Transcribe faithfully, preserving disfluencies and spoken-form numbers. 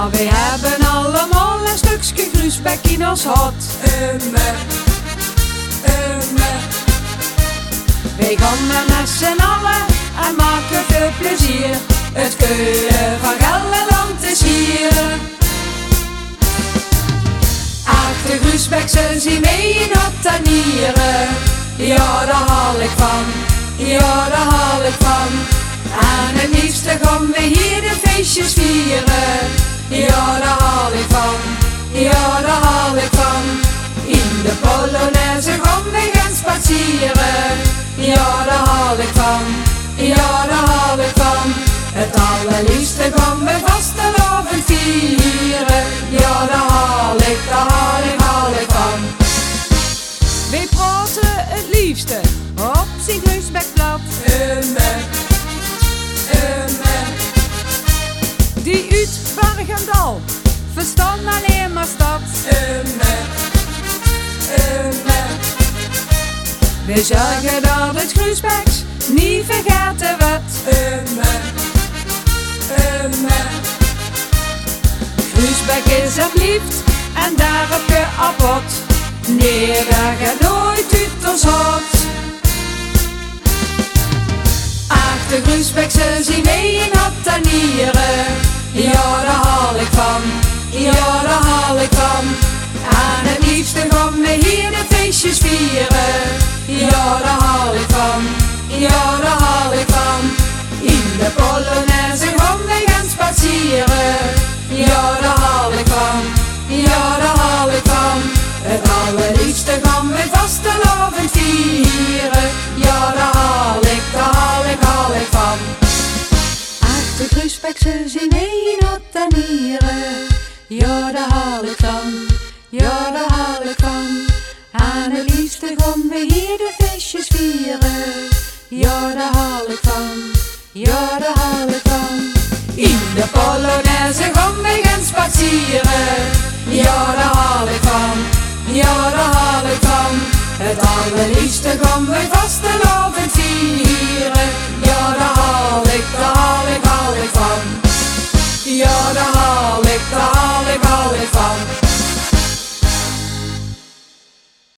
Maar we hebben allemaal een stukje grusbek in ons hart. Umme, umme. Wij gaan met z'n allen en maken veel plezier. Het keuren van Gelderland is hier. Achter grusbek ze zien mee in Ottanieren. Ja, daar haal ik van, ja, daar haal ik van. En het liefste gaan we hier de feestjes vieren. Ja, daar haal ik van, ja, daar haal ik van. In de Polonaise gaan we gaan spazieren. Ja, daar haal ik van, ja, daar haal ik van. Het allerliefste gaan we vastelavond vieren. Ja, daar haal ik, daar haal ik, haal ik van. Wij praten het liefste op zijn grusbekblad. Umme, umme. Die uit Bergendal verstaan alleen maar stad. Umme, umme. We zorgen dat het grusbeks niet vergeten wordt. Umme, umme. Grusbek is het liefst en daarop geappot. Nee, dat gaat nooit uit ons hart. Achter grusbek ze zien mee in Ottanieren. Ja, daar haal ik van, ja, daar haal ik van. En het liefste gaan we hier de feestjes vieren. Ja, daar haal ik van, ja, daar haal ik van. In de Polonaise gaan we gaan spazieren. Ja, daar haal ik van, ja, daar haal ik van. Het allerliefste gaan we vastelavond vieren. Ja, daar haal ik, daar haal ik, haal ik van. Achter grusbek ze zien mee in Ottanieren. Ja, daar haal ik van, ja, daar haal ik van. En het liefste gaan we hier de feestjes vieren. Ja, daar haal ik van, ja, daar haal ik van. In de Polonaise gaan we gaan spazieren. Ja, daar haal ik van, ja, daar haal ik van. Het allerliefste gaan we vastelavond vieren. Ja, daar haal ik, daar haal ik, haal ik van. Ja, daar haal ik, daar haal ik, haal ik van.